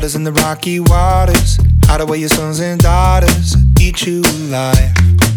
Flooders in the rocky waters, hide away your sons and daughters, eat you alive.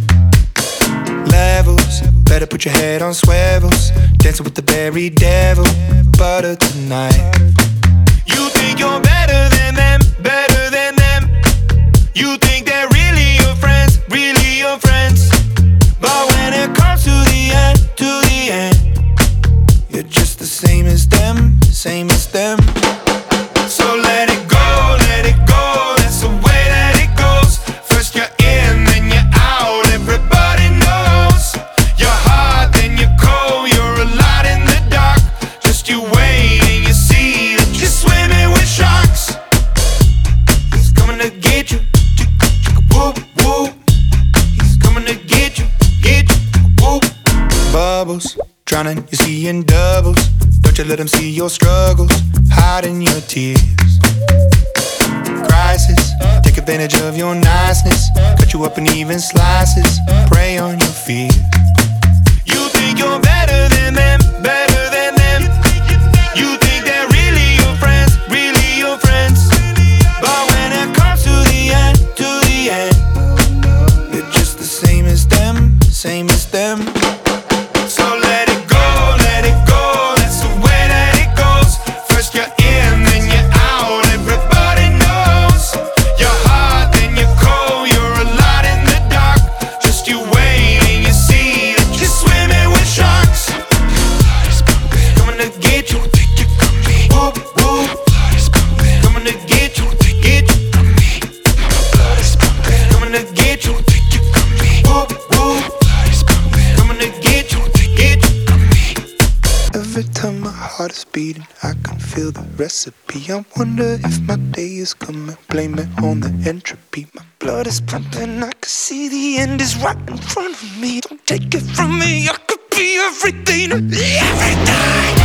Levels, better put your head on swivels, dancing with the very devil, butter tonight. You think you're better than them, better than them. You think they're really your friends, really your friends. But when it comes to the end, you're just the same as them, same as them. So let it go, that's the way that it goes. First you're in, then you're out, everybody knows. You're hot, then you're cold, you're a lot in the dark. Just you wait and you see that you're swimming with sharks. He's coming to get you, whoop, whoop. He's coming to get you, whoop. Bubbles, drowning, you see in doubles. Don't you let him see your struggles, hiding your tears. Crisis, take advantage of your niceness, cut you up in even slices, prey on your fears. You think you're better than them, better than them. You think they're really your friends, really your friends. But when it comes to the end, you're just the same as them, same as them. So let it go, that's the way that it goes. First you're in, then you're out, everybody knows. You're hot, then you're cold, you're a lot in the dark. Just you wait and you see that you're swimming with sharks. Coming to get you, whoop, whoop. Coming to get you, coming to get you, whoop, whoop. Coming to get you. Every time my heart is beating, I can feel the recipe. I wonder if my day is coming, blame it on the entropy. My blood is pumping, I can see the end is right in front of me. Don't take it from me, I could be everything, everything.